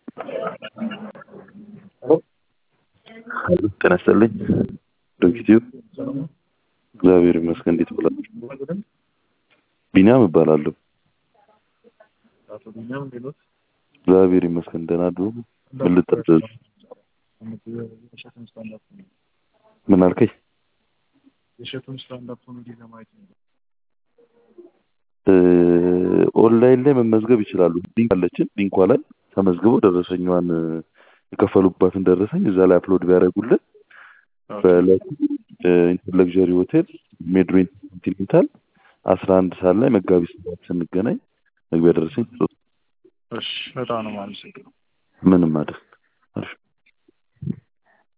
ጤና ይስጥልኝ ዶክቲው እግዚአብሔር ይመስገን። እንዴት ብላችሁ? ቢኒያም እባላለሁ። አቶ ቢኒያም እንዴት? እግዚአብሔር ይመስገን ደህና ነው። ምን ልታዘዝ? ምን አልከኝ? የሸቱን ስታንዳፕ ኮሜዲ ለማየት ነው። ኦንላይን ላይ መመዝገብ ይችላሉ። ሊንክ አለችን። ሊንኳ ላይ ተመዝግበው ደረሰኛዋን የከፈሉበትን ደረሰኝ እዛ ላይ አፕሎድ ቢያደርጉልን በለቱ ለግዠሪ ሆቴል ሜድሮን ኢንቲኔንታል 11 ሰዓት ላይ መጋቢት 7 ስንገናኝ መግቢያ ደረሰኝ። እሺ በጣም ነው ማለት ነው። ምንም አይደል።